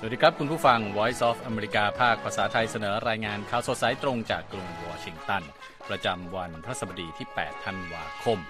สวัสดีครับคุณผู้ฟัง Voice of America ภาคภาษาไทยเสนอรายงานข่าวสดสายตรงจากกรุงวอชิงตันประจำวันพฤหัสบดีที่8ธันวาคม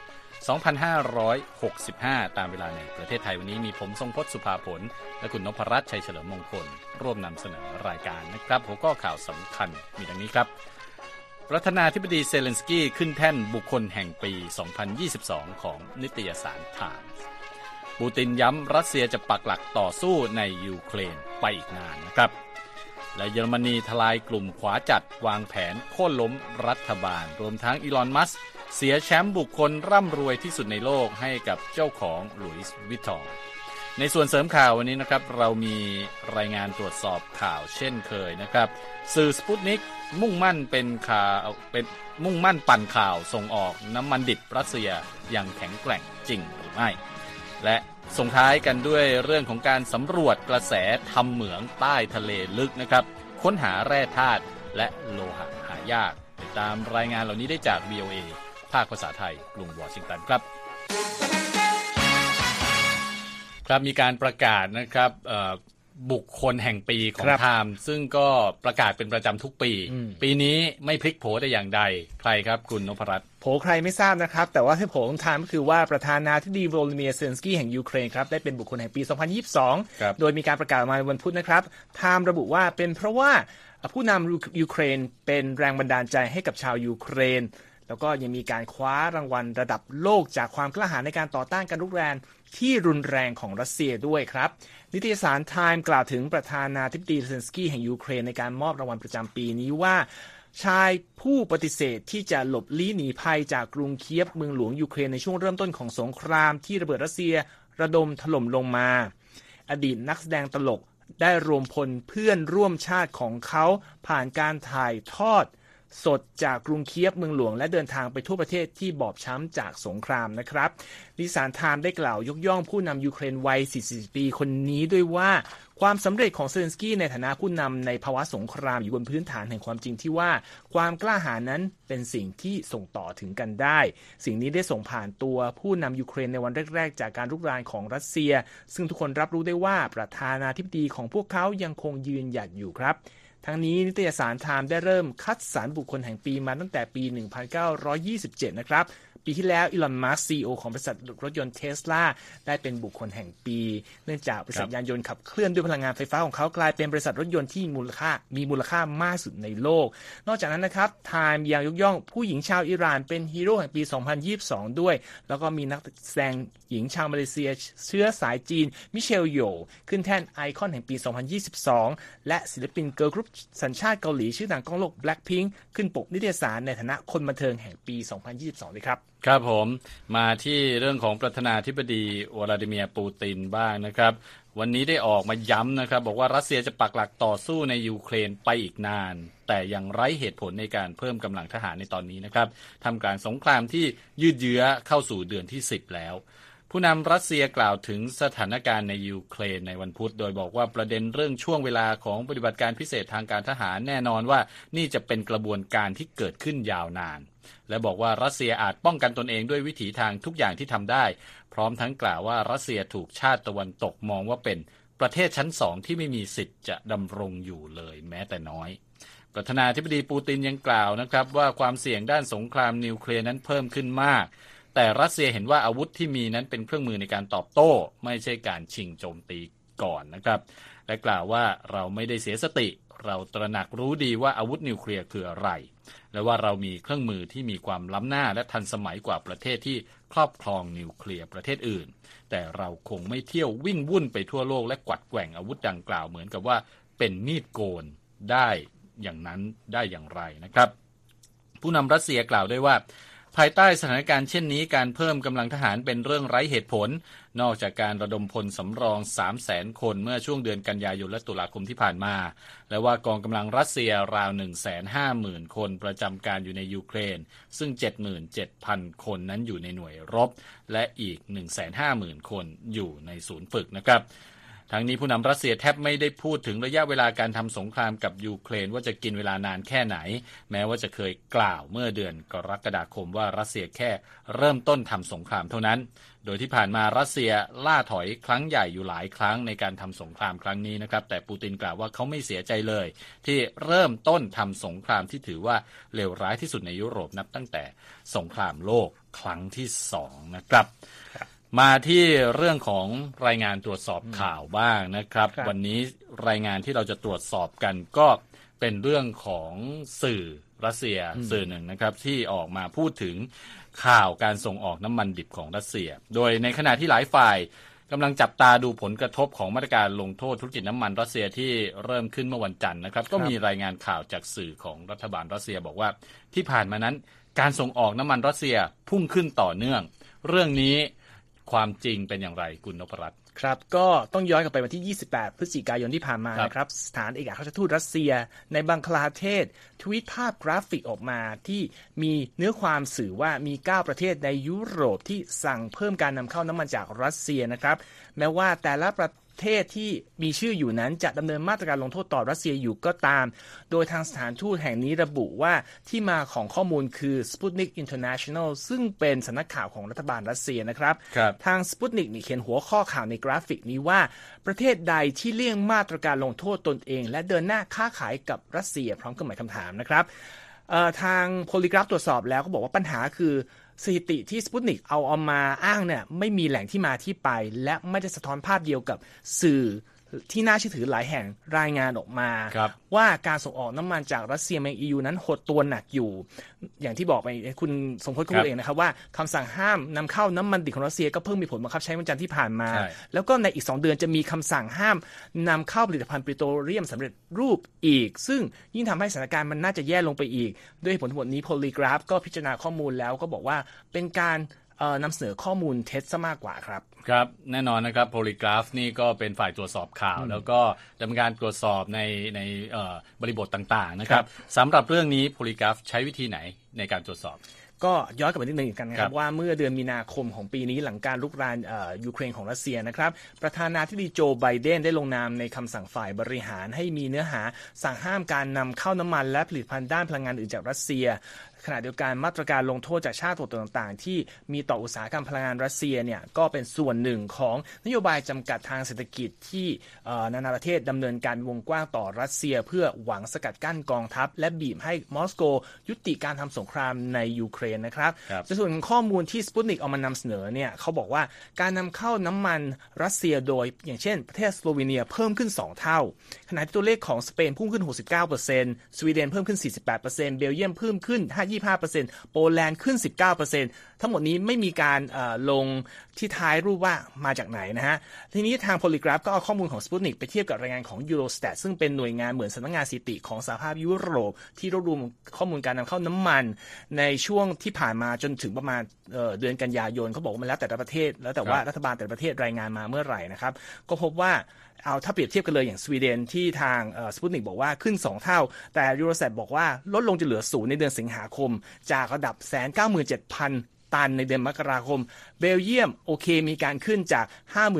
2565ตามเวลาในประเทศไทยวันนี้มีผมทรงพจน์สุภาผลและคุณนพรัตน์ชัยเฉลิมมงคลร่วมนำเสนอรายการนะครับหัวข้อข่าวสำคัญมีดังนี้ครับประธานาธิบดีเซเลนสกี้ขึ้นแท่นบุคคลแห่งปี 2022 ของนิตยสารไทมส์ปูตินย้ำรัสเซียจะปักหลักต่อสู้ในยูเครนไปอีกนานนะครับและเยอรมนีทลายกลุ่มขวาจัดวางแผนโค่นล้มรัฐบาลรวมทั้งอีลอนมัสก์เสียแชมป์บุคคลร่ำรวยที่สุดในโลกให้กับเจ้าของหลุยส์วิตตองในส่วนเสริมข่าววันนี้นะครับเรามีรายงานตรวจสอบข่าวเช่นเคยนะครับสื่อสปุตนิกมุ่งมั่นปั่นข่าวส่งออกน้ำมันดิบรัสเซียอย่างแข็งแกร่งจริงหรือไม่และส่งท้ายกันด้วยเรื่องของการสำรวจกระแสทำเหมืองใต้ทะเลลึกนะครับค้นหาแร่ธาตุและโลหะหายากติดตามรายงานเหล่านี้ได้จาก VOA ภาคภาษาไทยกรุงวอชิงตันครับครับมีการประกาศนะครับบุคคลแห่งปีของไทม์ซึ่งก็ประกาศเป็นประจำทุกปีปีนี้ไม่พลิกโผแต่อย่างใดใครครับคุณนพรัตน์โผใครไม่ทราบนะครับแต่ว่าที่โผของไทม์ก็คือว่าประธานาธิบดีโวโลดิเมียร์เซเลนสกี้แห่งยูเครนครับได้เป็นบุคคลแห่งปี 2022 โดยมีการประกาศมาในวันพุธนะครับไทม์ระบุว่าเป็นเพราะว่าผู้นำยูเครนเป็นแรงบันดาลใจให้กับชาวยูเครนแล้วก็ยังมีการคว้ารางวัลระดับโลกจากความกล้าหาญในการต่อต้านการรุกรานที่รุนแรงของรัสเซียด้วยครับนิตยสารไทม์กล่าวถึงประธานาธิบดีเซเลนสกี้แห่งยูเครนในการมอบรางวัลประจำปีนี้ว่าชายผู้ปฏิเสธที่จะหลบลี้หนีภัยจากกรุงเคียฟเมืองหลวงยูเครนในช่วงเริ่มต้นของสงครามที่ระเบิดรัสเซียระดมถล่มลงมาอดีตนักแสดงตลกได้รวมพลเพื่อนร่วมชาติของเขาผ่านการถ่ายทอดสดจากกรุงเคียฟเมืองหลวงและเดินทางไปทั่วประเทศที่บอบช้ำจากสงครามนะครับนิตยสารไทม์ได้กล่าวยกย่องผู้นำยูเครนวัย40 ปีคนนี้ด้วยว่าความสำเร็จของเซเลนสกี้ในฐานะผู้นำในภาวะสงครามอยู่บนพื้นฐานแห่งความจริงที่ว่าความกล้าหาญนั้นเป็นสิ่งที่ส่งต่อถึงกันได้สิ่งนี้ได้ส่งผ่านตัวผู้นำยูเครนในวันแรกๆจากการรุกรานของรัสเซียซึ่งทุกคนรับรู้ได้ว่าประธานาธิบดีของพวกเขายังคงยืนหยัดอยู่ครับทั้งนี้นิตยสารไทม์ได้เริ่มคัดสรรบุคคลแห่งปีมาตั้งแต่ปี 1927 นะครับปีที่แล้วอีลอน มัสก์ CEO ของบริษัทรถยนต์เทสลาได้เป็นบุคคลแห่งปีเนื่องจากบริษัทยานยนต์ขับเคลื่อนด้วยพลังงานไฟฟ้าของเขากลายเป็นบริษัทรถยนต์ที่มีมูลค่ามากสุดในโลกนอกจากนั้นนะครับไทม์ยังยกย่องผู้หญิงชาวอิหร่านเป็นฮีโร่แห่งปี 2022 ด้วยแล้วก็มีนักแสดงหญิงชาวมาเลเซียเชื้อสายจีนมิเชลโยขึ้นแท่นไอคอนแห่งปี 2022 และศิลปินเกิร์ลกรุ๊ปสัญชาติเกาหลีชื่อดังก้องโลก Blackpink ขึ้นปกนิตยสารในฐานะคนบันเทิงแห่งปี 2022 เลยครับครับผมมาที่เรื่องของประธานาธิบดีวลาดิเมียร์ปูตินบ้างนะครับวันนี้ได้ออกมาย้ำนะครับบอกว่ารัสเซียจะปักหลักต่อสู้ในยูเครนไปอีกนานแต่ยังไร้เหตุผลในการเพิ่มกำลังทหารในตอนนี้นะครับทำการสงครามที่ยืดเยื้อเข้าสู่เดือนที่10แล้วผู้นำรัสเซียกล่าวถึงสถานการณ์ในยูเครนในวันพุธโดยบอกว่าประเด็นเรื่องช่วงเวลาของปฏิบัติการพิเศษทางการทหารแน่นอนว่านี่จะเป็นกระบวนการที่เกิดขึ้นยาวนานและบอกว่ารัสเซียอาจป้องกันตนเองด้วยวิถีทางทุกอย่างที่ทำได้พร้อมทั้งกล่าวว่ารัสเซียถูกชาติตะวันตกมองว่าเป็นประเทศชั้น2ที่ไม่มีสิทธิ์จะดำรงอยู่เลยแม้แต่น้อยประธานาธิบดีปูตินยังกล่าวนะครับว่าความเสี่ยงด้านสงครามนิวเคลียร์นั้นเพิ่มขึ้นมากแต่รัสเซียเห็นว่าอาวุธที่มีนั้นเป็นเครื่องมือในการตอบโต้ไม่ใช่การชิงโจมตีก่อนนะครับและกล่าวว่าเราไม่ได้เสียสติเราตระหนักรู้ดีว่าอาวุธนิวเคลียร์คืออะไรและว่าเรามีเครื่องมือที่มีความล้ำหน้าและทันสมัยกว่าประเทศที่ครอบครองนิวเคลียร์ประเทศอื่นแต่เราคงไม่เที่ยววิ่งวุ่นไปทั่วโลกและกวัดแกว่งอาวุธดังกล่าวเหมือนกับว่าเป็นมีดโกนได้อย่างนั้นได้อย่างไรนะครับผู้นำรัสเซียกล่าวด้วยว่าภายใต้สถานการณ์เช่นนี้การเพิ่มกำลังทหารเป็นเรื่องไร้เหตุผลนอกจากการระดมพลสำรอง 300,000 คนเมื่อช่วงเดือนกันยายนและตุลาคมที่ผ่านมาและว่ากองกำลังรัสเซียราว 150,000 คนประจำการอยู่ในยูเครนซึ่ง 77,000 คนนั้นอยู่ในหน่วยรบและอีก 150,000 คนอยู่ในศูนย์ฝึกนะครับทั้งนี้ผู้นำรัสเซียแทบไม่ได้พูดถึงระยะเวลาการทำสงครามกับยูเครนว่าจะกินเวลานานแค่ไหนแม้ว่าจะเคยกล่าวเมื่อเดือนกรกฎาคมว่ารัสเซียแค่เริ่มต้นทำสงครามเท่านั้นโดยที่ผ่านมารัสเซียล่าถอยครั้งใหญ่อยู่หลายครั้งในการทำสงครามครั้งนี้นะครับแต่ปูตินกล่าวว่าเขาไม่เสียใจเลยที่เริ่มต้นทำสงครามที่ถือว่าเลวร้ายที่สุดในยุโรปนับตั้งแต่สงครามโลกครั้งที่2นะครับมาที่เรื่องของรายงานตรวจสอบข่าวบ้างนะครับวันนี้รายงานที่เราจะตรวจสอบกันก็เป็นเรื่องของสื่อรัสเซียสื่อหนึ่งนะครับที่ออกมาพูดถึงข่าวการส่งออกน้ำมันดิบของรัสเซียโดยในขณะที่หลายฝ่ายกำลังจับตาดูผลกระทบของมาตรการลงโทษธุรกิจน้ำมันรัสเซียที่เริ่มขึ้นเมื่อวันจันทร์นะครับก็มีรายงานข่าวจากสื่อของรัฐบาลรัสเซียบอกว่าที่ผ่านมานั้นการส่งออกน้ำมันรัสเซียพุ่งขึ้นต่อเนื่องเรื่องนี้ความจริงเป็นอย่างไรคุณนพรัตน์ครับก็ต้องย้อนกลับไปวันที่28พฤศจิกายนที่ผ่านมานะครับสถานเอกอัครราชทูตรัสเซียในบังคลาเทศทวีตภาพกราฟิกออกมาที่มีเนื้อความสื่อว่ามี9ประเทศในยุโรปที่สั่งเพิ่มการนำเข้าน้ำมันจากรัสเซียนะครับแม้ว่าแต่ละประเทศที่มีชื่ออยู่นั้นจะดำเนินมาตรการลงโทษต่อรัสเซียอยู่ก็ตามโดยทางสถานทูตแห่งนี้ระบุว่าที่มาของข้อมูลคือ Sputnik International ซึ่งเป็นสำนักข่าวของรัฐบาลรัสเซียนะครับทาง Sputnik เขียนหัวข้อข่าวในกราฟิกนี้ว่าประเทศใดที่เลี่ยงมาตรการลงโทษตนเองและเดินหน้าค้าขายกับรัสเซียพร้อมกับหมายคำถามนะครับทางโพลีกราฟตรวจสอบแล้วก็บอกว่าปัญหาคือสถิติที่ Sputnik เอามาอ้างเนี่ยไม่มีแหล่งที่มาที่ไปและไม่ได้สะท้อนภาพเดียวกับสื่อที่น่าเชื่อถือหลายแห่งรายงานออกมาว่าการส่งออกน้ำมันจากรัสเซียมา EU นั้นหดตัวหนักอยู่อย่างที่บอกไปคุณสมพจน์พูดเองนะครับว่าคำสั่งห้ามนำเข้าน้ำมันดิบของรัสเซียก็เพิ่งมีผลบังคับใช้วันจันทร์ที่ผ่านมาแล้วก็ในอีก2เดือนจะมีคำสั่งห้ามนำเข้าผลิตภัณฑ์ปิโตรเลียมสำเร็จรูปอีกซึ่งยิ่งทำให้สถานการณ์มันน่าจะแย่ลงไปอีกด้วยผลทั้งหมดนี้โพลีกราฟก็พิจารณาข้อมูลแล้วก็บอกว่าเป็นการนำเสนอข้อมูลเท็จซะมากกว่าครับครับแน่นอนนะครับโพลีกราฟนี่ก็เป็นฝ่ายตรวจสอบข่าวแล้วก็ดำเนินการตรวจสอบในบริบทต่างๆนะครับสำหรับเรื่องนี้โพลีกราฟใช้วิธีไหนในการตรวจสอบก็ย้อนกลับไปนิดนึงกันนะครับว่าเมื่อเดือนมีนาคมของปีนี้หลังการลุกรานยูเครนของรัสเซียนะครับประธานาธิบดีโจไบเดนได้ลงนามในคำสั่งฝ่ายบริหารให้มีเนื้อหาสั่งห้ามการนำเข้าน้ำมันและผลิตภัณฑ์ด้านพลังงานอื่นจากรัสเซียขณะเดียวกันมาตรการลงโทษจากชาติต่างๆที่มีต่ออุตสาหกรรมพลังงานรัสเซียเนี่ยก็เป็นส่วนหนึ่งของนโยบายจำกัดทางเศรษฐกิจที่นานาประเทศดำเนินการวงกว้างต่อรัสเซียเพื่อหวังสกัดกั้นกองทัพและบีบให้มอสโกยุติการทำสงครามในยูเครนนะครับในส่วนของข้อมูลที่สปุตนิกเอามานำเสนอเนี่ยเขาบอกว่าการนำเข้าน้ำมันรัสเซียโดยอย่างเช่นประเทศสโลวีเนียเพิ่มขึ้น2เท่าขณะที่ตัวเลขของสเปนพุ่งขึ้น 69% สวีเดนเพิ่มขึ้น 48% เบลเยียมเพิ่มขึ้น 25% โปแลนด์ขึ้น 19% ทั้งหมดนี้ไม่มีการลงที่ท้ายรูปว่ามาจากไหนนะฮะทีนี้ทางโพลีกราฟก็เอาข้อมูลของ Sputnik ไปเทียบกับรายงานของ Eurostat ซึ่งเป็นหน่วยงานเหมือนสำนักงานสถิติของสหภาพยุโรปที่รวบรวมข้อมูลการนำเข้าน้ำมันในช่วงที่ผ่านมาจนถึงประมาณเดือนกันยายนเขาบอกว่ามันแล้วแต่ละประเทศแล้วแต่ว่ารัฐบาลแต่ละประเทศรายงานมาเมื่อไหร่นะครับก็พบว่าเอาถ้าเปรียบเทียบกันเลยอย่างสวีเดนที่ทางสปุตนิกบอกว่าขึ้น2เท่าแต่ Eurostat บอกว่าลดลงจะเหลือ0ในเดือนสิงหาคมจากระดับ 197,000 ตันในเดือนมกราคมเบลเยียมโอเคมีการขึ้นจาก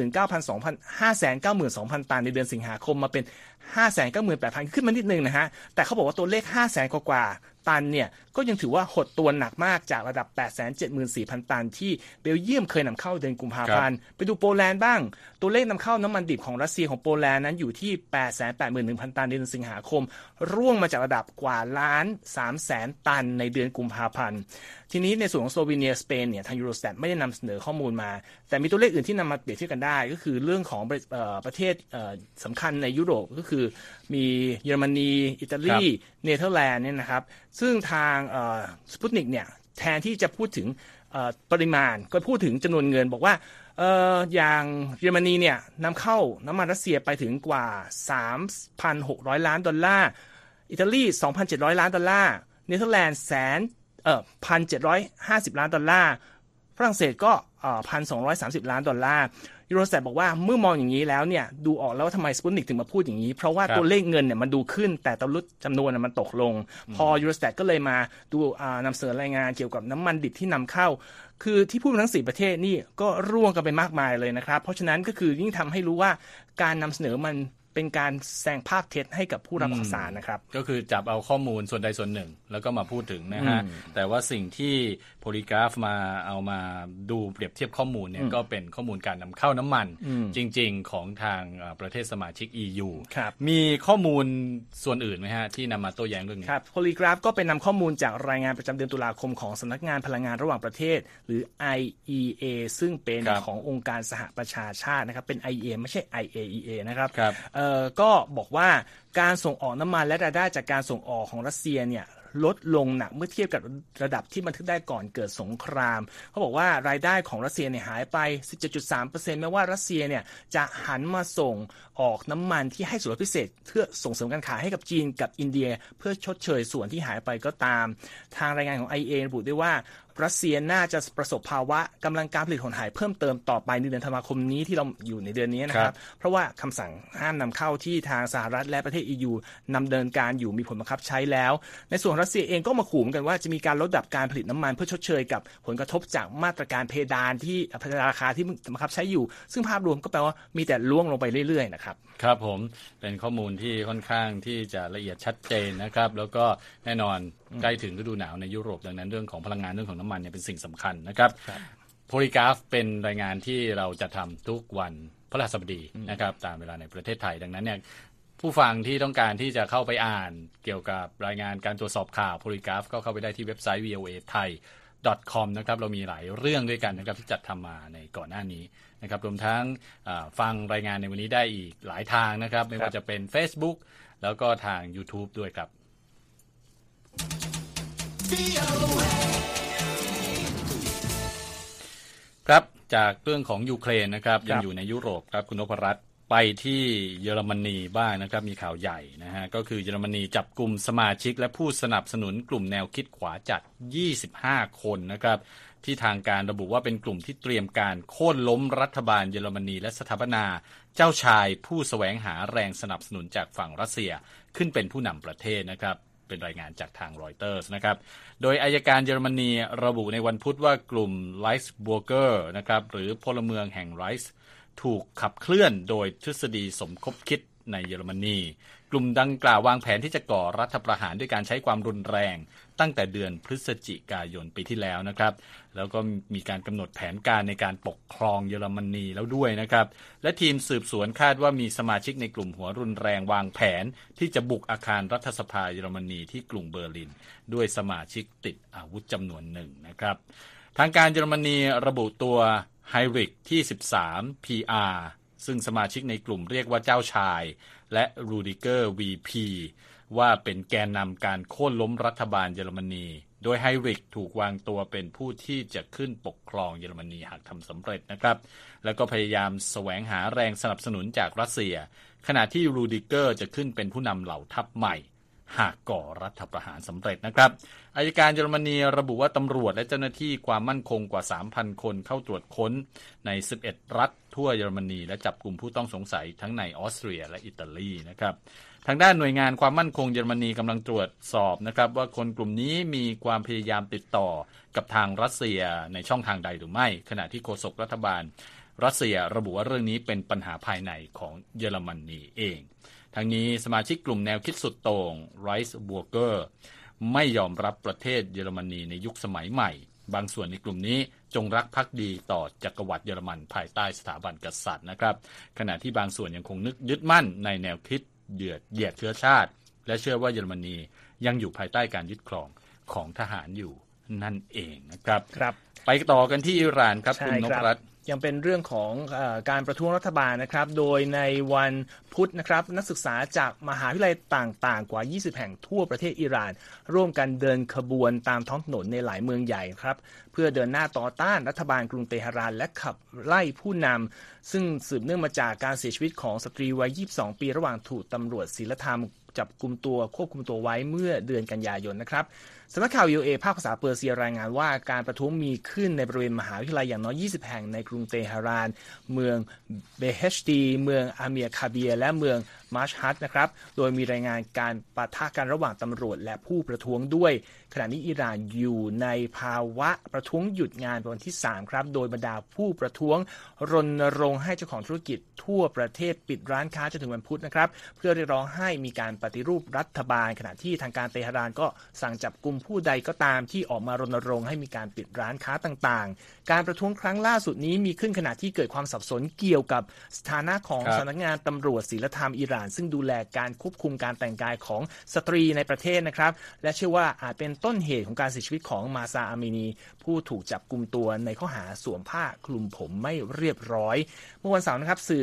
592,000 ตันในเดือนสิงหาคมมาเป็น 598,000 ขึ้นมานิดนึงนะฮะแต่เขาบอกว่าตัวเลข 500,000 กว่าตันเนี่ยก็ยังถือว่าหดตัวหนักมากจากระดับ 874,000 ตันที่เบลเยียมเคยนำเข้าเดือนกุมภาพันธ์ไปดูโปแลนด์บ้างตัวเลขนำเข้าน้ำมันดิบของรัสเซียของโปแลนด์นั้นอยู่ที่ 881,000 ตันในเดือนสิงหาคมร่วงมาจากระดับกว่า1,300,000 ตันในเดือนกุมภาพันธ์ทีนี้ในส่วนของสโลวีเนียสเปนเนี่ยทาง Eurostat ไม่ได้นำเสนอข้อมูลมาแต่มีตัวเลขอื่นที่นำมาเปรียบเทียบกันได้ก็คือเรื่องของประเทศสำคัญในยุโรปก็คือมีเยอรมนีอิตาลีเนเธอร์แลนด์เนี่ยนะครับซึ่งทางสปุตนิกเนี่ยแทนที่จะพูดถึงปริมาณก็พูดถึงจำนวนเงินบอกว่าอย่างเยอรมนีเนี่ยนำเข้าน้ำมันรัสเซียไปถึงกว่า 3,600 ล้านดอลลาร์อิตาลี 2,700 ล้านดอลลาร์เนเธอร์แลนด์1,750 ล้านดอลลาร์ฝรั่งเศสก็ 1,230 ล้านดอลลาร์Eurostat บอกว่าเมื่อมองอย่างนี้แล้วเนี่ยดูออกแล้วว่าทำไมสปุตนิกถึงมาพูดอย่างนี้เพราะว่าตัวเลขเงินเนี่ยมันดูขึ้นแต่ตัวเลขจำนวนมันตกลงพอ Eurostat ก็เลยมาดูนำเสนอรายงานเกี่ยวกับน้ำมันดิบที่นำเข้าคือที่พูดทั้ง4ประเทศนี่ก็ร่วงกันไปมากมายเลยนะครับเพราะฉะนั้นก็คือยิ่งทำให้รู้ว่าการนำเสนอมันเเป็นการแสดงภาพเท็จให้กับผู้รับข่าวสารนะครับก็คือจับเอาข้อมูลส่วนใดส่วนหนึ่งแล้วก็มาพูดถึงนะฮะแต่ว่าสิ่งที่โพลีกราฟมาเอามาดูเปรียบเทียบข้อมูลเนี่ยก็เป็นข้อมูลการนำเข้าน้ำมันจริงๆของทางประเทศสมาชิก EU มีข้อมูลส่วนอื่นไหมฮะที่นำมาโต้แย้งเรื่องนี้ครับโพลีกราฟก็เป็นนำข้อมูลจากรายงานประจำเดือนตุลาคมของสำนักงานพลังงานระหว่างประเทศหรือ IEA ซึ่งเป็นขององค์การสหประชาชาตินะครับเป็น IEA ไม่ใช่ IAEA นะครับก็บอกว่าการส่งออกน้ำมันและรายได้จากการส่งออกของรัสเซียเนี่ยลดลงหนักเมื่อเทียบกับระดับที่บันทึกได้ก่อนเกิดสงครามเขาบอกว่ารายได้ของรัสเซียเนี่ยหายไป 17.3% แม้ว่ารัสเซียเนี่ยจะหันมาส่งออกน้ำมันที่ให้ส่วนลดพิเศษเพื่อส่งเสริมการขายให้กับจีนกับอินเดียเพื่อชดเชยส่วนที่หายไปก็ตามทางรายงานของ IEA ระบุด้วยว่ารัสเซียน่าจะประสบภาวะกำลังการผลิตหดหายเพิ่มเติมต่อไปในเดือนธันวาคมนี้ที่เราอยู่ในเดือนนี้นะครับเพราะว่าคำสั่งห้ามนำเข้าที่ทางสหรัฐและประเทศ EU นำเดินการอยู่มีผลบังคับใช้แล้วในส่วนรัสเซียเองก็มาขู่กันว่าจะมีการลดระดับการผลิตน้ำมันเพื่อชดเชยกับผลกระทบจากมาตรการเพดานที่ราคาที่บังคับใช้อยู่ซึ่งภาพรวมก็แปลว่ามีแต่ล่วงลงไปเรื่อยๆนะครับครับผมเป็นข้อมูลที่ค่อนข้างที่จะละเอียดชัดเจนนะครับแล้วก็แน่นอนใกล้ถึงฤดูหนาวในยุโรปดังนั้นเรื่องของพลังงานเรื่องของน้ำมันเนี่ยเป็นสิ่งสำคัญนะครับโพลีกราฟเป็นรายงานที่เราจะทำทุกวันพฤหัสบดีนะครับตามเวลาในประเทศไทยดังนั้นเนี่ยผู้ฟังที่ต้องการที่จะเข้าไปอ่านเกี่ยวกับรายงานการตรวจสอบข่าวโพลีกราฟก็เข้าไปได้ที่เว็บไซต์ voathai.com นะครับเรามีหลายเรื่องด้วยกันนะครับที่จัดทำมาในก่อนหน้านี้นะครับรวมทั้งฟังรายงานในวันนี้ได้อีกหลายทางนะครับไม่ว่าจะเป็น Facebook แล้วก็ทาง YouTube ด้วยครับครับจากเรื่องของยูเครนนะครับยังอยู่ในยุโรปครับคุณนพรัตน์ไปที่เยอรมนีบ้างนะครับมีข่าวใหญ่นะฮะก็คือเยอรมนีจับกลุ่มสมาชิกและผู้สนับสนุนกลุ่มแนวคิดขวาจัด25คนนะครับที่ทางการระบุว่าเป็นกลุ่มที่เตรียมการโค่นล้มรัฐบาลเยอรมนีและสถาปนาเจ้าชายผู้แสวงหาแรงสนับสนุนจากฝั่งรัสเซียขึ้นเป็นผู้นำประเทศนะครับเป็นรายงานจากทางรอยเตอร์สนะครับโดยอัยการเยอรมนีระบุในวันพุธว่ากลุ่มไลส์บัวเกอร์นะครับหรือพลเมืองแห่งไรส์ถูกขับเคลื่อนโดยทฤษฎีสมคบคิดในเยอรมนีกลุ่มดังกล่าววางแผนที่จะก่อรัฐประหารด้วยการใช้ความรุนแรงตั้งแต่เดือนพฤศจิกายนปีที่แล้วนะครับแล้วก็มีการกำหนดแผนการในการปกครองเยอรมนีแล้วด้วยนะครับและทีมสืบสวนคาดว่ามีสมาชิกในกลุ่มหัวรุนแรงวางแผนที่จะบุกอาคารรัฐสภาเยอรมนีที่กรุงเบอร์ลินด้วยสมาชิกติดอาวุธจำนวนหนึ่งนะครับทางการเยอรมนีระบุตัวไฮริกที่13 PR ซึ่งสมาชิกในกลุ่มเรียกว่าเจ้าชายและรูดิเกอร์ VP ว่าเป็นแกนนำการโค่นล้มรัฐบาลเยอรมนีโดยไฮริกถูกวางตัวเป็นผู้ที่จะขึ้นปกครองเยอรมนีหากทำสำเร็จนะครับแล้วก็พยายามแสวงหาแรงสนับสนุนจากรัสเซียขณะที่รูดิเกอร์จะขึ้นเป็นผู้นำเหล่าทัพใหม่หากก่อรัฐประหารสำเร็จนะครับอัยการเยอรมนีระบุว่าตำรวจและเจ้าหน้าที่ความมั่นคงกว่า 3,000 คนเข้าตรวจค้นใน11รัฐทั่วเยอรมนีและจับกลุ่มผู้ต้องสงสัยทั้งในออสเตรียและอิตาลีนะครับทางด้านหน่วยงานความมั่นคงเยอรมนีกำลังตรวจสอบนะครับว่าคนกลุ่มนี้มีความพยายามติดต่อกับทางรัสเซียในช่องทางใดหรือไม่ขณะที่โฆษกรัฐบาลรัสเซียระบุว่าเรื่องนี้เป็นปัญหาภายในของเยอรมนีเองทั้งนี้สมาชิกกลุ่มแนวคิดสุดโต่งไรส์บัวเกอร์ไม่ยอมรับประเทศเยอรมนีในยุคสมัยใหม่บางส่วนในกลุ่มนี้จงรักภักดีต่อจักรวรรดิเยอรมันภายใต้สถาบันกษัตริย์นะครับขณะที่บางส่วนยังคงยึดมั่นในแนวคิดเหยียดเชื้อชาติและเชื่อว่าเยอรมนียังอยู่ภายใต้การยึดครองของทหารอยู่นั่นเองนะครับไปต่อกันที่อิหร่านครับคุณนพรัตน์ยังเป็นเรื่องของการประท้วงรัฐบาลนะครับโดยในวันพุธนะครับนักศึกษาจากมหาวิทยาลัยต่างๆกว่า20แห่งทั่วประเทศอิหร่านร่วมกันเดินขบวนตามท้องถนนในหลายเมืองใหญ่ครับเพื่อเดินหน้าต่อต้านรัฐบาลกรุงเตหะรานและขับไล่ผู้นำซึ่งสืบเนื่องมาจากการเสียชีวิตของสตรีวัย22 ปีระหว่างถูกตำรวจศีลธรรมจับกุมตัวควบคุมตัวไว้เมื่อเดือนกันยายนนะครับสำนักข่าว VOA ภาคภาษาเปอร์เซียรายงานว่าการประท้วงมีขึ้นในบริเวณมหาวิทยาลัยอย่างน้อย20แห่งในกรุงเตหะรานเมืองเบเฮชตีเมืองอาเมียคาเบียและเมืองมาชฮัดนะครับโดยมีรายงานการปะทะกันระหว่างตำรวจและผู้ประท้วงด้วยขณะนี้อิหร่านอยู่ในภาวะประท้วงหยุดงานเป็นวันที่3ครับโดยบรรดาผู้ประท้วงรณรงค์ให้เจ้าของธุรกิจทั่วประเทศปิดร้านค้าจนถึงวันพุธนะครับเพื่อเรียกร้องให้มีการปฏิรูปรัฐบาลขณะที่ทางการเตหะรานก็สั่งจับกุมผู้ใดก็ตามที่ออกมารณรงค์ให้มีการปิดร้านค้าต่างๆการประท้วงครั้งล่าสุดนี้มีขึ้นขณะที่เกิดความสับสนเกี่ยวกับสถานะของสำนักงานตำรวจศีลธรรมอิหร่านซึ่งดูแลการควบคุมการแต่งกายของสตรีในประเทศนะครับและเชื่อว่าอาจเป็นต้นเหตุของการเสียชีวิตของมาซาอามินีผู้ถูกจับกุมตัวในข้อหาสวมผ้าคลุมผมไม่เรียบร้อยเมื่อวันเสาร์นะครับสื่อ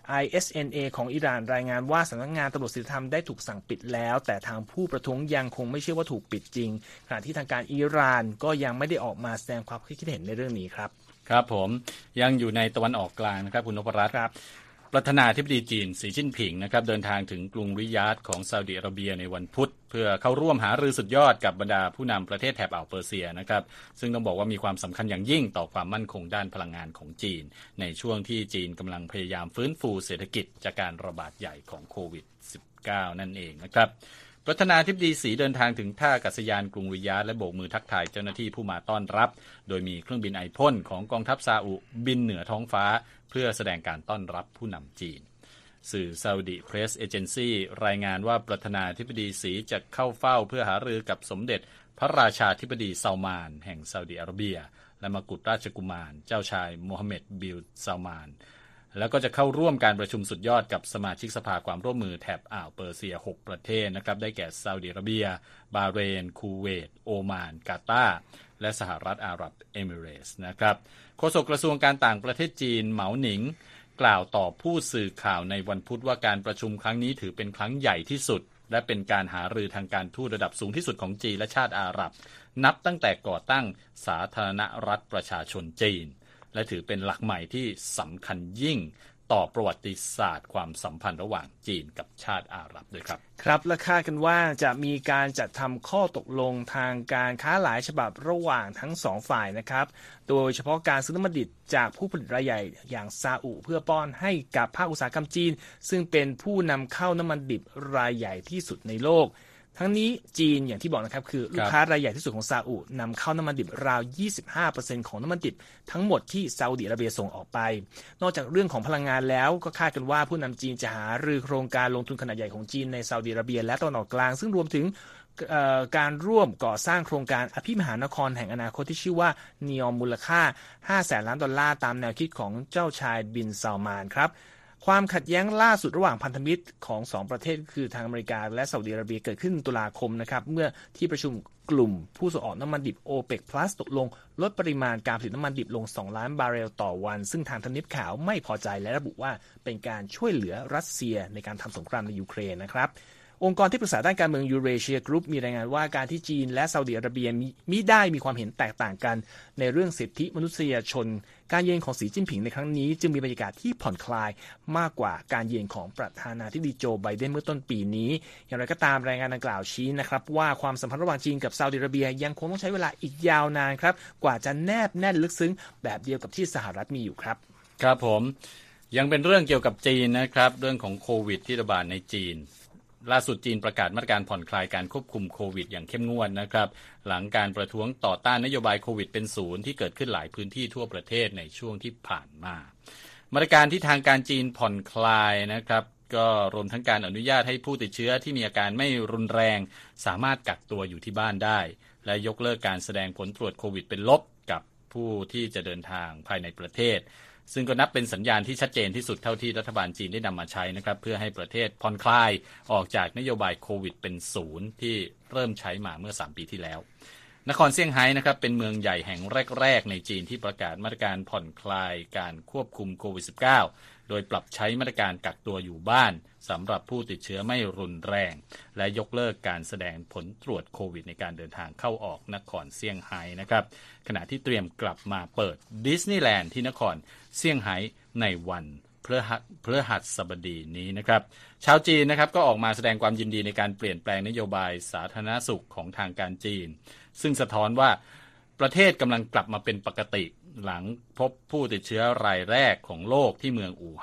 ISNA ของอิหร่านรายงานว่าสำนักงานตำรวจศีลธรรมได้ถูกสั่งปิดแล้วแต่ทางผู้ประท้วงยังคงไม่เชื่อว่าถูกปิดจริงขณะที่ทางการอิหร่านก็ยังไม่ได้ออกมาแสดงความคิดเห็นในเรื่องนี้ครับครับผมยังอยู่ในตะวันออกกลางนะครับคุณนพรัตน์ครับประธานาธิบดีจีนสีจิ้นผิงนะครับเดินทางถึงกรุงริยาดของซาอุดิอาระเบียในวันพุธเพื่อเข้าร่วมหารือสุดยอดกับบรรดาผู้นำประเทศแถบอ่าวเปอร์เซียนะครับซึ่งต้องบอกว่ามีความสำคัญอย่างยิ่งต่อความมั่นคงด้านพลังงานของจีนในช่วงที่จีนกำลังพยายามฟื้นฟูเศรษฐกิจจากการระบาดใหญ่ของโควิด -19 นั่นเองนะครับประธานาธิบดีสีเดินทางถึงท่าอากาศยานกรุงริยาดและโบกมือทักทายเจ้าหน้าที่ผู้มาต้อนรับโดยมีเครื่องบินไอพ่นของกองทัพซาอุบินเหนือท้องฟ้าเพื่อแสดงการต้อนรับผู้นำจีนสื่อ Saudi Press Agency รายงานว่าประธานาธิบดีสีจะเข้าเฝ้าเพื่อหารือกับสมเด็จพระราชาธิบดีซัลมานแห่งซาอุดิอาระเบียและมกุฎราชกุมารเจ้าชายโมฮัมเหม็ดบินซัลมานแล้วก็จะเข้าร่วมการประชุมสุดยอดกับสมาชิกสภาความร่วมมือแถบอ่าวเปอร์เซีย6ประเทศนะครับได้แก่ซาอุดิอาระเบียบาห์เรนคูเวตโอมานกาตาร์และสหรัฐอาหรับเอมิเรตส์นะครับโฆษกกระทรวงการต่างประเทศจีนเหมาหนิงกล่าวต่อผู้สื่อข่าวในวันพุธว่าการประชุมครั้งนี้ถือเป็นครั้งใหญ่ที่สุดและเป็นการหารือทางการทูตระดับสูงที่สุดของจีนและชาติอาหรับนับตั้งแต่ก่อตั้งสาธารณรัฐประชาชนจีนและถือเป็นหลักใหม่ที่สำคัญยิ่งต่อประวัติศาสตร์ความสัมพันธ์ระหว่างจีนกับชาติอาหรับด้วยครับครับและคาดกันว่าจะมีการจัดทำข้อตกลงทางการค้าหลายฉบับระหว่างทั้งสองฝ่ายนะครับโดยเฉพาะการซื้อน้ำมันดิบจากผู้ผลิตรายใหญ่อย่างซาอุเพื่อป้อนให้กับภาคอุตสาหกรรมจีนซึ่งเป็นผู้นำเข้าน้ำมันดิบรายใหญ่ที่สุดในโลกทั้งนี้จีนอย่างที่บอกนะครับคือลูกค้ารายใหญ่ที่สุดของซาอุนำเข้าน้ำมันดิบราว 25% ของน้ำมันดิบทั้งหมดที่ซาอุดิอาระเบียส่งออกไปนอกจากเรื่องของพลังงานแล้วก็คาดกันว่าผู้นำจีนจะหารือโครงการลงทุนขนาดใหญ่ของจีนในซาอุดิอาระเบียและตะวันออกกลางซึ่งรวมถึงการร่วมก่อสร้างโครงการอภิมหานครแห่งอนาคตที่ชื่อว่านีออมมูลค่า 500,000 ล้านดอลลาร์ตามแนวคิดของเจ้าชายบินซัลมานครับความขัดแย้งล่าสุดระหว่างพันธมิตรของ2ประเทศคือทางอเมริกาและซาอุดิอาระเบียเกิดขึ้นตุลาคมนะครับเมื่อที่ประชุมกลุ่มผู้ส่งออกน้ำมันดิบ OPEC Plus ตกลงลดปริมาณการผลิตน้ำมันดิบลง2 ล้านบาร์เรลต่อวันซึ่งทางทำเนียบขาวไม่พอใจและระบุว่าเป็นการช่วยเหลือรัสเซียในการทำสงครามในยูเครนนะครับองค์กรที่ปรึกษาด้านการเมืองยูเรเชียกรุ๊ปมีรายงานว่าการที่จีนและซาอุดิอาระเบียมิได้มีความเห็นแตกต่างกันในเรื่องสิทธิมนุษยชนการเยือนของสีจิ้นผิงในครั้งนี้จึงมีบรรยากาศที่ผ่อนคลายมากกว่าการเยือนของประธานาธิบดีโจไบเดนเมื่อต้นปีนี้อย่างไรก็ตามรายงานดังกล่าวชี้นะครับว่าความสัมพันธ์ระหว่างจีนกับซาอุดิอาระเบียยังคงต้องใช้เวลาอีกยาวนานครับกว่าจะแนบแน่นลึกซึ้งแบบเดียวกับที่สหรัฐมีอยู่ครับครับผมยังเป็นเรื่องเกี่ยวกับจีนนะครับเรื่องของโควิดที่ระบาดในจีนล่าสุดจีนประกาศมาตรการผ่อนคลายการควบคุมโควิดอย่างเข้มงวดนะครับหลังการประท้วงต่อต้านนโยบายโควิดเป็นศูนย์ที่เกิดขึ้นหลายพื้นที่ทั่วประเทศในช่วงที่ผ่านมามาตรการที่ทางการจีนผ่อนคลายนะครับก็รวมทั้งการอนุญาตให้ผู้ติดเชื้อที่มีอาการไม่รุนแรงสามารถกักตัวอยู่ที่บ้านได้และยกเลิกการแสดงผลตรวจโควิดเป็นลบกับผู้ที่จะเดินทางภายในประเทศซึ่งก็นับเป็นสัญญาณที่ชัดเจนที่สุดเท่าที่รัฐบาลจีนได้นำมาใช้นะครับเพื่อให้ประเทศผ่อนคลายออกจากนโยบายโควิดเป็นศูนย์ที่เริ่มใช้มาเมื่อ3ปีที่แล้วนครเซี่ยงไฮ้นะครับเป็นเมืองใหญ่แห่งแรกๆในจีนที่ประกาศมาตรการผ่อนคลายการควบคุมโควิด -19 โดยปรับใช้มาตรการกักตัวอยู่บ้านสำหรับผู้ติดเชื้อไม่รุนแรงและยกเลิกการแสดงผลตรวจโควิดในการเดินทางเข้าออกนครเซี่ยงไฮ้นะครับขณะที่เตรียมกลับมาเปิดดิสนีย์แลนด์ที่นครเซี่ยงไฮ้ในวันพฤหัสบดีนี้นะครับชาวจีนนะครับก็ออกมาแสดงความยินดีในการเปลี่ยนแปลงนโยบายสาธารณสุขของทางการจีนซึ่งสะท้อนว่าประเทศกำลังกลับมาเป็นปกติหลังพบผู้ติดเชื้อรายแรกของโลกที่เมืองอู่ฮั่น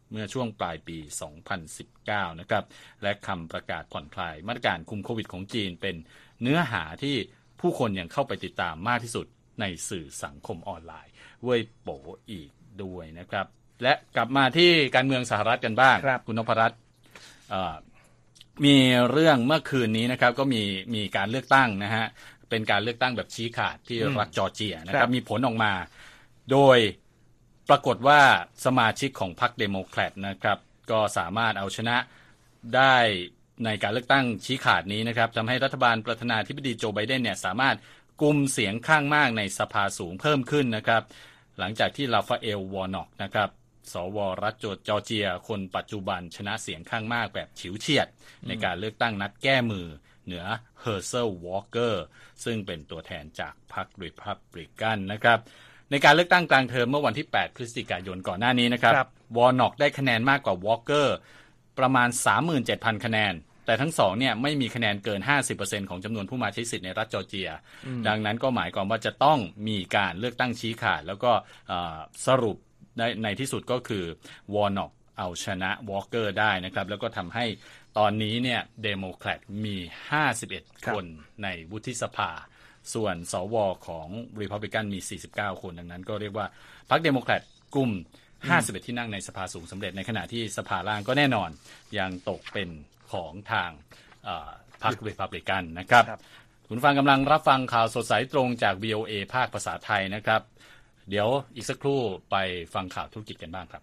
เมื่อช่วงปลายปี 2019 นะครับและคำประกาศผ่อนคลายมาตรการคุมโควิดของจีนเป็นเนื้อหาที่ผู้คนยังเข้าไปติดตามมากที่สุดในสื่อสังคมออนไลน์เว่ยโป๋อีกด้วยนะครับและกลับมาที่การเมืองสหรัฐกันบ้างคุณนพรัตน์มีเรื่องเมื่อคืนนี้นะครับก็มีการเลือกตั้งนะฮะเป็นการเลือกตั้งแบบชี้ขาดที่รัฐจอร์เจียนะครับมีผลออกมาโดยปรากฏว่าสมาชิกของพรรคเดโมแครตนะครับก็สามารถเอาชนะได้ในการเลือกตั้งชี้ขาดนี้นะครับทำให้รัฐบาลประธานาธิบดีโจไบเดนเนี่ยสามารถกุมเสียงข้างมากในสภาสูงเพิ่มขึ้นนะครับหลังจากที่ลาฟาเอลวอร์น็อกนะครับสวรัฐจอร์เจียคนปัจจุบันชนะเสียงข้างมากแบบฉิวเฉียดในการเลือกตั้งนัดแก้มือเหนือเฮอร์เซลวอล์กเกอร์ซึ่งเป็นตัวแทนจากพรรครีพับลิกันนะครับในการเลือกตั้งกลางเทอมเมื่อวันที่8พฤศจิกายนก่อนหน้านี้นะครับวอร์น็อกได้คะแนนมากกว่าวอล์กเกอร์ประมาณ 37,000 คะแนนแต่ทั้งสองเนี่ยไม่มีคะแนนเกิน 50% ของจำนวนผู้มาใช้สิทธิ์ในรัฐจอร์เจียดังนั้นก็หมายความว่าจะต้องมีการเลือกตั้งชี้ขาดแล้วก็สรุปในที่สุดก็คือวอร์น็อกเอาชนะวอล์กเกอร์ได้นะครับแล้วก็ทำให้ตอนนี้เนี่ยเดโมแครตมี51คนในวุฒิสภาส่วนสวของ Republican มี49คนดังนั้นก็เรียกว่าพรรคเดโมแครตกลุ่ม51ที่นั่งในสภาสูงสำเร็จในขณะที่สภาล่างก็แน่นอนยังตกเป็นของทางพรรค Republican นะครับคุณฟังกำลังรับฟังข่าวสดสายตรงจาก VOA ภาคภาษาไทยนะครับเดี๋ยวอีกสักครู่ไปฟังข่าวธุรกิจกันบ้างครับ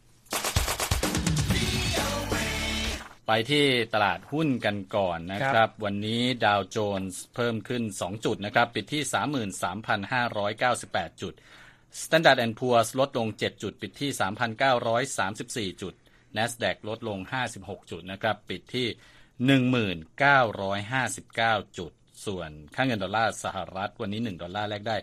ไปที่ตลาดหุ้นกันก่อนนะครับวันนี้ดาวโจนส์เพิ่มขึ้น2จุดนะครับปิดที่ 33,598 จุด Standard & Poor's ลดลง7จุดปิดที่ 3,934 จุด NASDAQ ลดลง56จุดนะครับปิดที่ 1959 จุดส่วนค่าเงินดอลลาร์สหรัฐวันนี้1ดอลลาร์แลกได้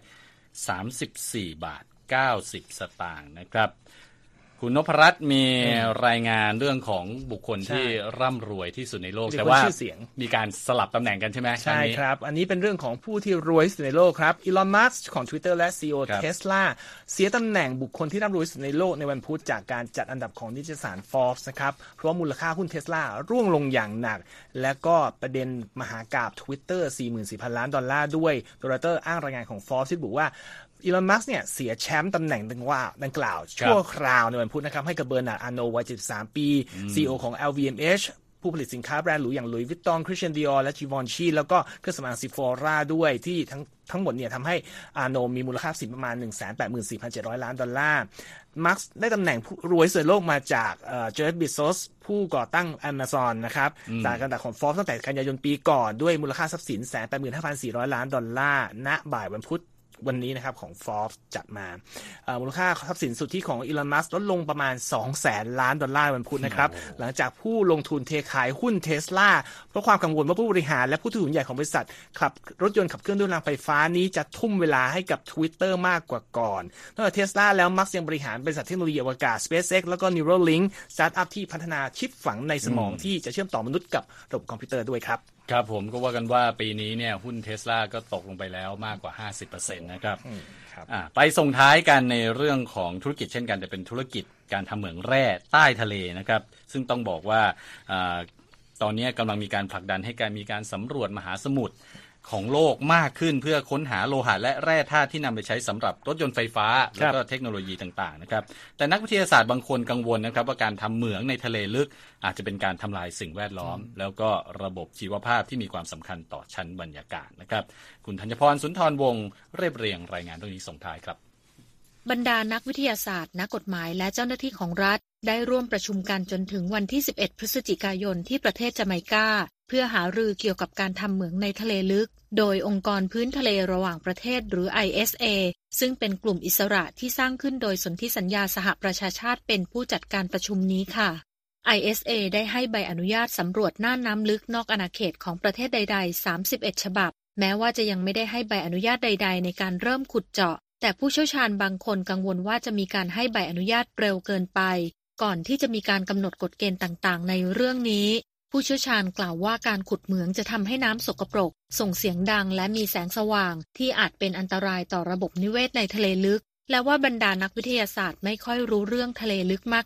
34.90 บาทนะครับคุณนพรัตน์มีรายงานเรื่องของบุคคลที่ร่ำรวยที่สุดในโลกแต่ว่ามีการสลับตำแหน่งกันใช่ไหมใช่ครับอันนี้เป็นเรื่องของผู้ที่รวยที่สุดในโลกครับอีลอนมัสก์ของ Twitter และ CEO Tesla เสียตำแหน่งบุคคลที่ร่ำรวยที่สุดในโลกในวันพุธจากการจัดอันดับของนิตยสาร Forbes นะครับเพราะมูลค่าหุ้น Tesla ร่วงลงอย่างหนักและก็ประเด็นมหากาพย์ Twitter $44,000 ล้านด้วยโดยรอยเตอร์อ้างรายงานของ Forbes ที่บอกว่าอีลอน มัสก์เนี่ยเสียแชมป์ตำแหน่งดังกล่าวชั่วคราวในวันพุธนะครับให้กับเบอร์นาร์ด อาร์โนวัย73ปี CEO ของ LVMH ผู้ผลิตสินค้าแบรนด์หรูอย่าง Louis Vuitton Christian Dior และ Givenchy แล้วก็เครื่องสำอาง Sephora ด้วยที่ทั้งหมดเนี่ยทำให้อาร์โนมีมูลค่าสินประมาณ 184,700 ล้านดอลลาร์มัสก์ได้ตำแหน่งผู้รวยสุดในโลกมาจากเจฟ เบโซสผู้ก่อตั้ง Amazon นะครับจากอันดับของ Forbes ตั้งแต่กันยายนปีก่อนด้วยมูลค่าทรัพย์สิน 185,400 ล้านดอลลาร์ณบ่ายวันพุธวันนี้นะครับของ Forbes จัดมามูลค่าทรัพย์สินสุทธิของอีลอน มัสก์ลดลงประมาณ 200,000 ล้านดอลลาร์วันพุธนะครับหลังจากผู้ลงทุนเทขายหุ้น Tesla เพราะความกังวลว่าผู้บริหารและผู้ถือหุ้นใหญ่ของบริษัทขับรถยนต์ขับเคลื่อนด้วยพลังไฟฟ้านี้จะทุ่มเวลาให้กับ Twitter มากกว่าก่อนนอกจาก Tesla แล้วมัสก์ยังบริหารบริษัทเทคโนโลยีอวกาศ SpaceX แล้วก็ Neuralink สตาร์ทอัพที่พัฒนาชิปฝังในสมองที่จะเชื่อมต่อมนุษย์กับระบบคอมพิวเตอร์ด้วยครับครับผมก็ว่ากันว่าปีนี้เนี่ยหุ้น Tesla ก็ตกลงไปแล้วมากกว่า 50% นะครับไปส่งท้ายกันในเรื่องของธุรกิจเช่นกันแต่เป็นธุรกิจการทำเหมืองแร่ใต้ทะเลนะครับซึ่งต้องบอกว่าตอนนี้กำลังมีการผลักดันให้มีการสำรวจมหาสมุทรของโลกมากขึ้นเพื่อค้นหาโลหะและแร่ธาตุที่นำไปใช้สำหรับรถยนต์ไฟฟ้าแล้วก็เทคโนโลยีต่างๆนะครับแต่นักวิทยาศาสตร์บางคนกังวลนะครับว่าการทำเหมืองในทะเลลึกอาจจะเป็นการทำลายสิ่งแวดล้อมแล้วก็ระบบชีวภาพที่มีความสำคัญต่อชั้นบรรยากาศนะครับคุณธัญพร สุนทรวงศ์เรียบเรียงรายงานเรื่องนี้ส่งท้ายครับบรรดานักวิทยาศาสตร์นักกฎหมายและเจ้าหน้าที่ของรัฐได้ร่วมประชุมกันจนถึงวันที่11พฤศจิกายนที่ประเทศจาไมกาเพื่อหารือเกี่ยวกับการทำเหมืองในทะเลลึกโดยองค์กรพื้นทะเลระหว่างประเทศหรือ ISA ซึ่งเป็นกลุ่มอิสระที่สร้างขึ้นโดยสนธิสัญญาสหประชาชาติเป็นผู้จัดการประชุมนี้ค่ะ ISA ได้ให้ใบอนุญาตสำรวจน่านน้ำลึกนอกอาณาเขตของประเทศใดๆ31ฉบับแม้ว่าจะยังไม่ได้ให้ใบอนุญาตใดๆในการเริ่มขุดเจาะแต่ผู้เชี่ยวชาญบางคนกังวลว่าจะมีการให้ใบอนุญาตเร็วเกินไปก่อนที่จะมีการกำหนดกฎเกณฑ์ต่างๆในเรื่องนี้ผู้เชี่ยวชาญกล่าวว่าการขุดเหมืองจะทำให้น้ำสกปรกส่งเสียงดังและมีแสงสว่างที่อาจเป็นอันตรายต่อระบบนิเวศในทะเลลึกและว่าบรรดานักวิทยาศาสตร์ไม่ค่อยรู้เรื่องทะเลลึกมากนัก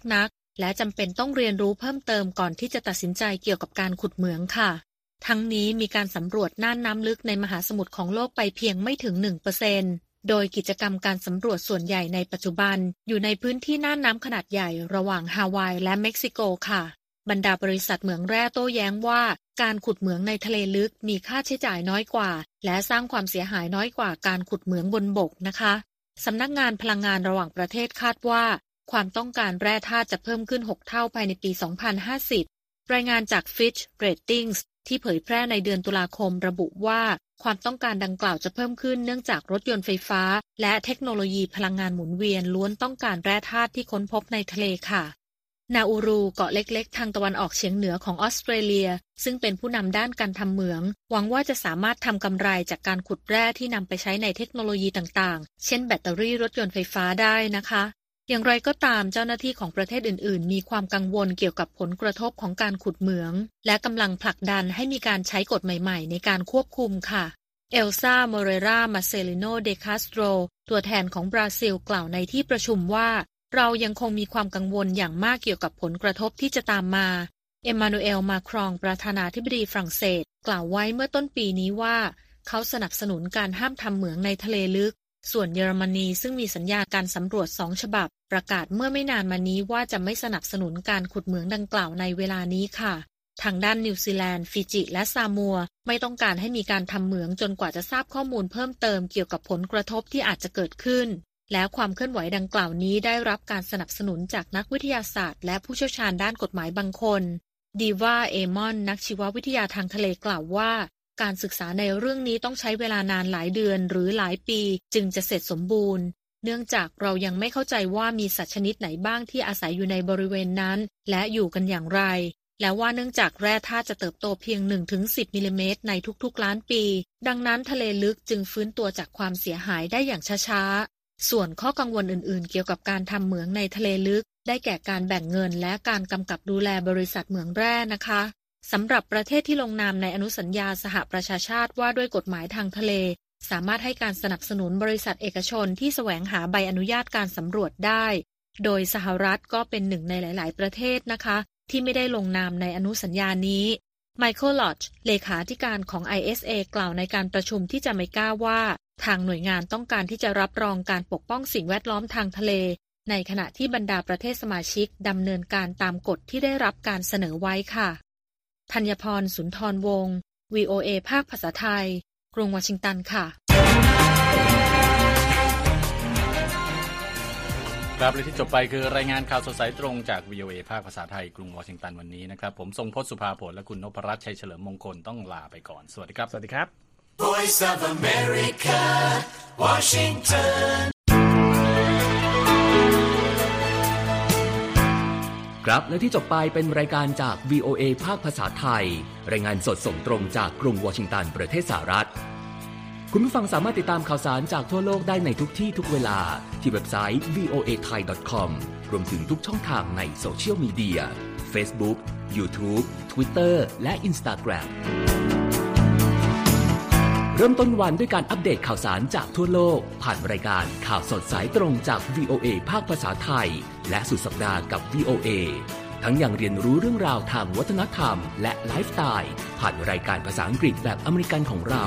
และจำเป็นต้องเรียนรู้เพิ่มเติมก่อนที่จะตัดสินใจเกี่ยวกับการขุดเหมืองค่ะทั้งนี้มีการสำรวจน่านน้ำลึกในมหาสมุทรของโลกไปเพียงไม่ถึง 1%โดยกิจกรรมการสำรวจส่วนใหญ่ในปัจจุบันอยู่ในพื้นที่น่านน้ำขนาดใหญ่ระหว่างฮาวายและเม็กซิโกค่ะบรรดาบริษัทเหมืองแร่โต้แย้งว่าการขุดเหมืองในทะเลลึกมีค่าใช้จ่ายน้อยกว่าและสร้างความเสียหายน้อยกว่าการขุดเหมืองบนบกนะคะสำนักงานพลังงานระหว่างประเทศคาดว่าความต้องการแร่ธาตุจะเพิ่มขึ้น6 เท่าภายในปี 2050 รายงานจาก Fitch Ratings ที่เผยแพร่ในเดือนตุลาคมระบุว่าความต้องการดังกล่าวจะเพิ่มขึ้นเนื่องจากรถยนต์ไฟฟ้าและเทคโนโลยีพลังงานหมุนเวียนล้วนต้องการแร่ธาตุที่ค้นพบในทะเลค่ะนาอูรูเกาะเล็กๆทางตะวันออกเฉียงเหนือของออสเตรเลียซึ่งเป็นผู้นำด้านการทำเหมืองหวังว่าจะสามารถทำกำไรจากการขุดแร่ที่นำไปใช้ในเทคโนโลยีต่างๆเช่นแบตเตอรี่รถยนต์ไฟฟ้าได้นะคะอย่างไรก็ตามเจ้าหน้าที่ของประเทศอื่นๆมีความกังวลเกี่ยวกับผลกระทบของการขุดเหมืองและกำลังผลักดันให้มีการใช้กฎใหม่ๆในการควบคุมค่ะเอลซาโมเรรามาเซลิโนเดคาสโตรตัวแทนของบราซิลกล่าวในที่ประชุมว่าเรายังคงมีความกังวลอย่างมากเกี่ยวกับผลกระทบที่จะตามมาเอ็มมานูเอลมาครองประธานาธิบดีฝรั่งเศสกล่าวไว้เมื่อต้นปีนี้ว่าเขาสนับสนุนการห้ามทำเหมืองในทะเลลึกส่วนเยอรมนีซึ่งมีสัญญาการสำรวจ2 ฉบับประกาศเมื่อไม่นานมานี้ว่าจะไม่สนับสนุนการขุดเหมืองดังกล่าวในเวลานี้ค่ะทางด้านนิวซีแลนด์ฟิจิและซามัวไม่ต้องการให้มีการทำเหมืองจนกว่าจะทราบข้อมูลเพิ่มเติมเกี่ยวกับผลกระทบที่อาจจะเกิดขึ้นและความเคลื่อนไหวดังกล่าวนี้ได้รับการสนับสนุนจากนักวิทยาศาสตร์และผู้เชี่ยวชาญด้านกฎหมายบางคนดีวาเอมอนนักชีววิทยาทางทะเลกล่าวว่าการศึกษาในเรื่องนี้ต้องใช้เวลานานหลายเดือนหรือหลายปีจึงจะเสร็จสมบูรณ์เนื่องจากเรายังไม่เข้าใจว่ามีสัตว์ชนิดไหนบ้างที่อาศัยอยู่ในบริเวณนั้นและอยู่กันอย่างไรและว่าเนื่องจากแร่ธาตุจะเติบโตเพียง 1-10 มิลลิเมตรในทุกๆล้านปีดังนั้นทะเลลึกจึงฟื้นตัวจากความเสียหายได้อย่างช้าๆส่วนข้อกังวลอื่นๆเกี่ยวกับการทำเหมืองในทะเลลึกได้แก่การแบ่งเงินและการกำกับดูแลบริษัทเหมืองแร่นะคะสำหรับประเทศที่ลงนามในอนุสัญญาสหประชาชาติว่าด้วยกฎหมายทางทะเลสามารถให้การสนับสนุนบริษัทเอกชนที่แสวงหาใบอนุญาตการสำรวจได้โดยสหรัฐก็เป็นหนึ่งในหลายๆประเทศนะคะที่ไม่ได้ลงนามในอนุสัญญานี้ไมเคิล ลอดจ์เลขาธิการของ ISA กล่าวในการประชุมที่จาเมกาว่าทางหน่วยงานต้องการที่จะรับรองการปกป้องสิ่งแวดล้อมทางทะเลในขณะที่บรรดาประเทศสมาชิกดำเนินการตามกฎที่ได้รับการเสนอไว้ค่ะธัญพร สุนทรวงศ์ VOA ภาคภาษาไทยกรุงวอชิงตันค่ะครับและที่จบไปคือรายงานข่าวสดสายตรงจาก VOA ภาคภาษาไทยกรุงวอชิงตันวันนี้นะครับผมทรงพจน์สุภาผลและคุณนพรัตน์ชัยเฉลิมมงคลต้องลาไปก่อนสวัสดีครับสวัสดีครับ Voice of America Washington ครับและที่จบไปเป็นรายการจาก VOA ภาคภาษาไทยรายงานสดส่งตรงจากกรุงวอชิงตันประเทศสหรัฐคุณผู้ฟังสามารถติดตามข่าวสารจากทั่วโลกได้ในทุกที่ทุกเวลาที่เว็บไซต์ voathai.com รวมถึงทุกช่องทางในโซเชียลมีเดีย Facebook, YouTube, Twitter และ Instagram เริ่มต้นวันด้วยการอัปเดตข่าวสารจากทั่วโลกผ่านรายการข่าวสดสายตรงจาก VOA ภาคภาษาไทยและสุดสัปดาห์กับ VOA ทั้งยังเรียนรู้เรื่องราวทางวัฒนธรรมและไลฟ์สไตล์ผ่านรายการภาษาอังกฤษแบบอเมริกันของเรา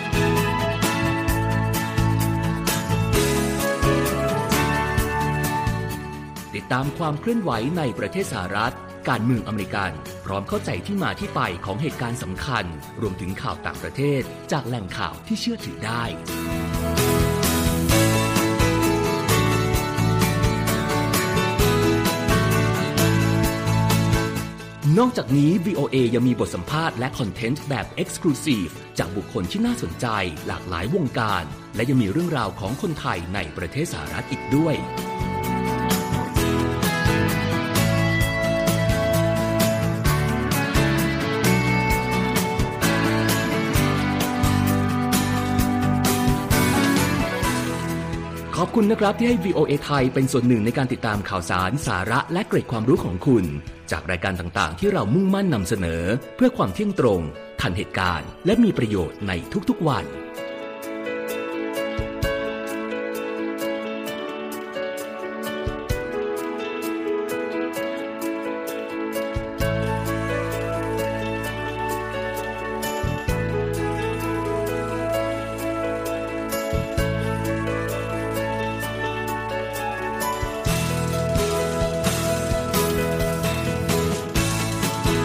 ติดตามความเคลื่อนไหวในประเทศสหรัฐการเมืองอเมริกันพร้อมเข้าใจที่มาที่ไปของเหตุการณ์สำคัญรวมถึงข่าวต่างประเทศจากแหล่งข่าวที่เชื่อถือได้นอกจากนี้ VOA ยังมีบทสัมภาษณ์และคอนเทนต์แบบ Exclusive จากบุคคลที่น่าสนใจหลากหลายวงการและยังมีเรื่องราวของคนไทยในประเทศสหรัฐอีกด้วยขอบคุณนะครับที่ให้ VOA ไทยเป็นส่วนหนึ่งในการติดตามข่าวสารสาระและเกร็ดความรู้ของคุณจากรายการต่างๆที่เรามุ่งมั่นนำเสนอเพื่อความเที่ยงตรงทันเหตุการณ์และมีประโยชน์ในทุกๆวัน